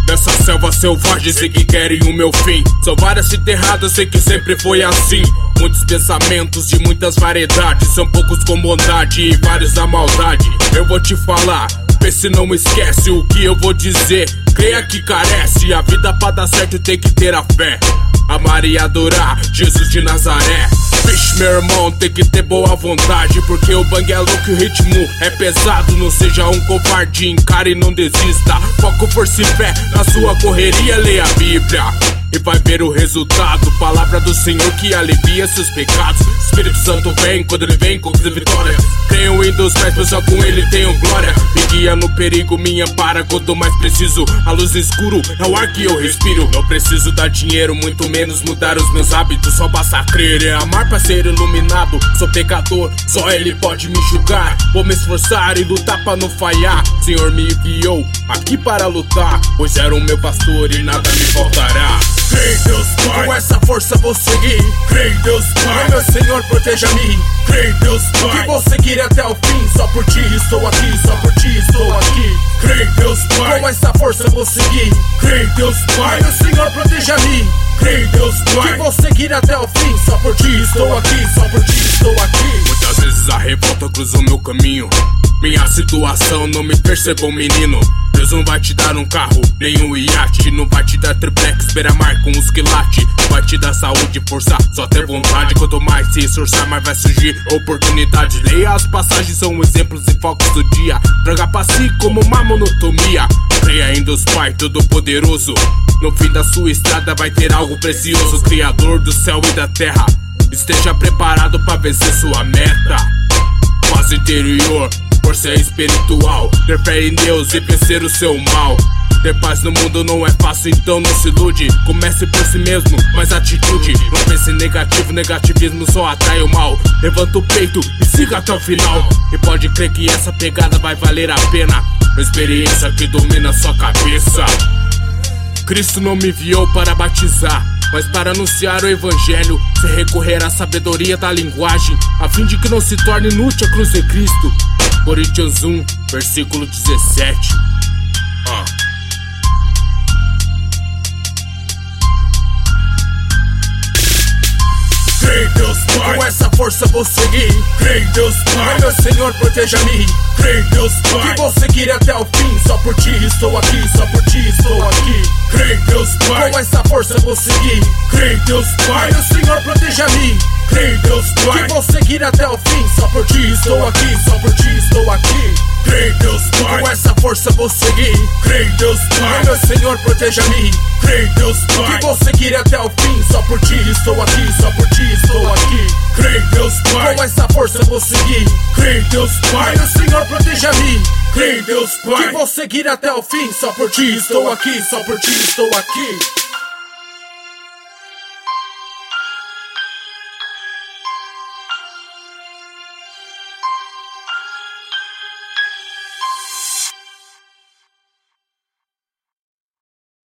Nessa selva selvagem sei que querem o meu fim. São várias enterradas, sei que sempre foi assim. Muitos pensamentos de muitas variedades. São poucos com bondade e vários da maldade. Eu vou te falar, vê se não esquece o que eu vou dizer. Creia que carece, a vida pra dar certo tem que ter a fé. Amar e adorar Jesus de Nazaré. Vixe, meu irmão, tem que ter boa vontade, porque o bang é louco e o ritmo é pesado. Não seja um covarde, encare e não desista. Foco, força e fé na sua correria, leia a Bíblia e vai ver o resultado. Palavra do Senhor que alivia seus pecados. Espírito Santo vem, quando ele vem, conquista vitória. Tenho em dos pés, pois só com ele tenho glória. Me guia no perigo, me ampara quando mais preciso. A luz no escuro é o ar que eu respiro. Não preciso dar dinheiro, muito menos mudar os meus hábitos. Só basta crer, é amar pra ser iluminado. Sou pecador, só ele pode me julgar. Vou me esforçar e lutar pra não falhar. Senhor me enviou aqui para lutar, pois era o meu pastor e nada me faltará. Creio em Deus Pai, com essa força vou seguir. Creio em Deus Pai, meu Senhor proteja-me. Creio em Deus Pai, que vou seguir até o fim. Só por ti estou aqui, só por ti estou aqui. Creio em Deus Pai, com essa força vou seguir. Creio em Deus Pai, meu Senhor proteja-me. Creio em Deus Pai, que vou seguir até o fim. Só por ti estou aqui, só por ti estou aqui. Muitas vezes a revolta cruza o meu caminho. Minha situação não me percebeu, menino. Deus não vai te dar um carro, nem um iate. Não vai te dar triplex, beira-mar com os quilates. Vai te dar saúde, força, só ter vontade. Quanto mais se esforçar, mais vai surgir oportunidade. Leia as passagens, são exemplos e focos do dia. Traga pra si como uma monotonia. Creia em Deus Pai Todo-Poderoso. No fim da sua estrada vai ter algo precioso. Criador do céu e da terra, esteja preparado pra vencer sua meta. Paz interior, força espiritual. Ter fé em Deus e vencer o seu mal. Ter paz no mundo não é fácil, então não se ilude. Comece por si mesmo, mas atitude. Não pense em negativo, negativismo só atrai o mal. Levanta o peito e siga até o final. E pode crer que essa pegada vai valer a pena. Uma experiência que domina sua cabeça. Cristo não me enviou para batizar, mas para anunciar o evangelho. Se recorrer à sabedoria da linguagem, a fim de que não se torne inútil a cruz de Cristo. Coríntios 1, versículo 17. Creio em Deus Pai, com essa força vou seguir. Creio em Deus Pai, meu Senhor proteja-me. Creio em Deus Pai, que vou seguir até o fim. Só por ti estou aqui, só por ti estou aqui. Creio em Deus Pai, com essa força vou seguir. Creio em Deus Pai, meu Senhor proteja-me. Creio em Deus Pai, que vou seguir até o fim. Só por ti estou aqui, só por ti estou aqui. Creio em Deus Pai, com essa força vou seguir. Creio em Deus Pai, meu Senhor proteja-me. Creio em Deus Pai, que vou seguir até o fim. Só por ti estou aqui, só por ti estou aqui. Creio em Deus Pai, com essa força vou seguir. Creio em Deus Pai, meu Senhor proteja-me. Creio em Deus Pai, que vou seguir até o fim. Só por ti estou aqui, só por ti estou aqui.